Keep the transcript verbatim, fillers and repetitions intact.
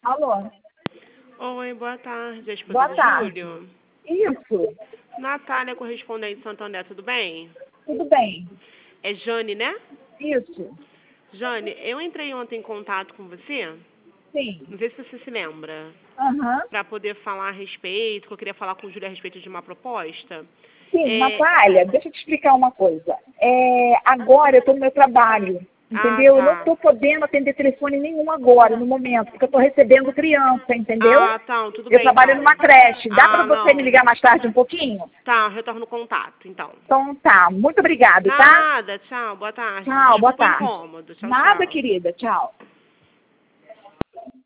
Alô? Oi, boa tarde. A esposa Boa do tarde. Júlio. Isso, Natália, correspondente de Santo André, tudo bem? tudo bem. É Jane, né? Isso, Jane, eu entrei ontem em contato com você, sim. não sei se você se lembra, Aham. para poder falar a respeito, que eu queria falar com o Júlio a respeito de uma proposta. Sim, É... Natália, deixa eu te explicar uma coisa. É, agora eu estou no meu trabalho, Ah, entendeu? Eu não tá. estou podendo atender telefone nenhum agora, no momento, porque eu estou recebendo criança, entendeu? Ah, tá, tudo Eu bem, trabalho então. numa creche. Dá para Ah, você me não. ligar mais tarde um pouquinho? Tá, eu retorno o contato, então. Então tá, muito obrigado, tá? Nada, tchau, boa tarde. Tchau, boa Desculpa o tarde. incômodo. Tchau, Nada, tchau. querida, tchau.